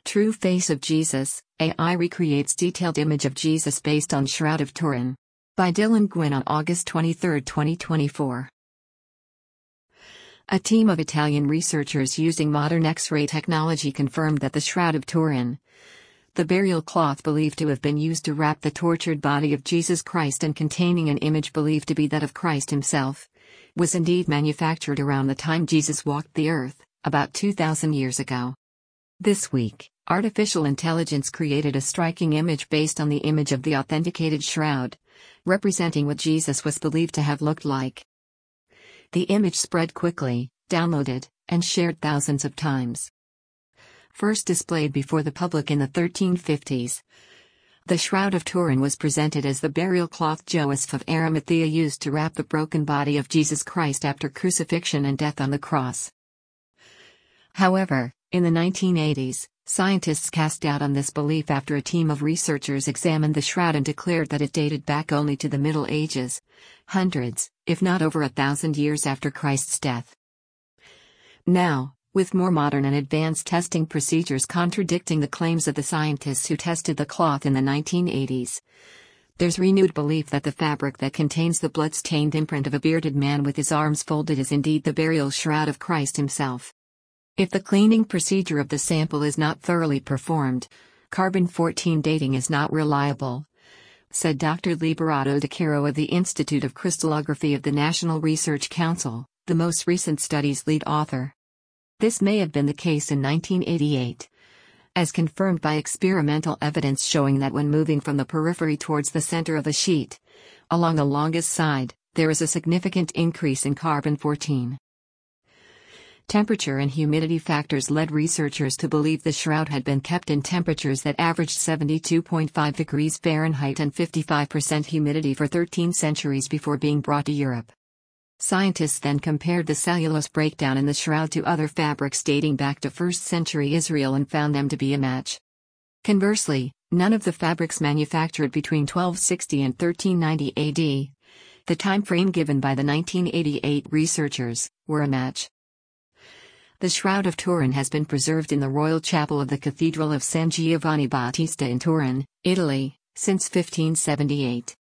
True Face of Jesus, AI recreates detailed image of Jesus based on Shroud of Turin. By Dylan Gwynn on August 23, 2024. A team of Italian researchers using modern X-ray technology confirmed that the Shroud of Turin, the burial cloth believed to have been used to wrap the tortured body of Jesus Christ and containing an image believed to be that of Christ himself, was indeed manufactured around the time Jesus walked the earth, about 2,000 years ago. This week, artificial intelligence created a striking image based on the image of the authenticated shroud, representing what Jesus was believed to have looked like. The image spread quickly, downloaded, and shared thousands of times. First displayed before the public in the 1350s, the Shroud of Turin was presented as the burial cloth Joseph of Arimathea used to wrap the broken body of Jesus Christ after crucifixion and death on the cross. However, in the 1980s, scientists cast doubt on this belief after a team of researchers examined the shroud and declared that it dated back only to the Middle Ages, hundreds, if not over 1,000 years after Christ's death. Now, with more modern and advanced testing procedures contradicting the claims of the scientists who tested the cloth in the 1980s, there's renewed belief that the fabric that contains the blood-stained imprint of a bearded man with his arms folded is indeed the burial shroud of Christ himself. If the cleaning procedure of the sample is not thoroughly performed, carbon-14 dating is not reliable, said Dr. Liberato De Caro of the Institute of Crystallography of the National Research Council, the most recent study's lead author. This may have been the case in 1988, as confirmed by experimental evidence showing that when moving from the periphery towards the center of a sheet, along the longest side, there is a significant increase in carbon-14. Temperature and humidity factors led researchers to believe the shroud had been kept in temperatures that averaged 72.5 degrees Fahrenheit and 55% humidity for 13 centuries before being brought to Europe. Scientists then compared the cellulose breakdown in the shroud to other fabrics dating back to 1st century Israel and found them to be a match. Conversely, none of the fabrics manufactured between 1260 and 1390 AD, the time frame given by the 1988 researchers, were a match. The Shroud of Turin has been preserved in the Royal Chapel of the Cathedral of San Giovanni Battista in Turin, Italy, since 1578.